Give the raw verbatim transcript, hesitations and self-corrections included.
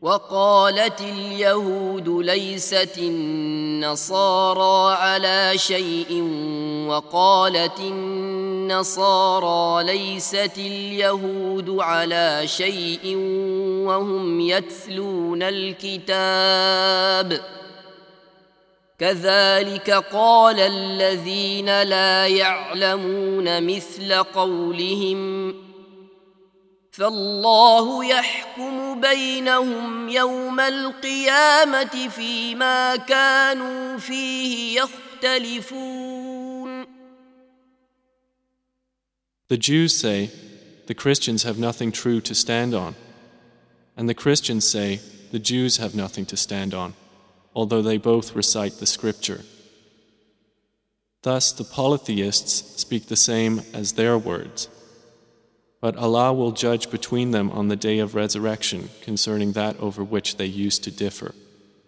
وقالت اليهود ليست النصارى على شيء وقالت النصارى ليست اليهود على شيء وهم يتلون الكتاب كذلك قال الذين لا يعلمون مثل قولهم فالله يحكم بينهم يوم القيامة فيما كانوا فيه يختلفون. The Jews say, the Christians have nothing true to stand on. And the Christians say, the Jews have nothing to stand on, although they both recite the scripture. Thus the polytheists speak the same as their words. But Allah will judge between them on the day of resurrection concerning that over which they used to differ.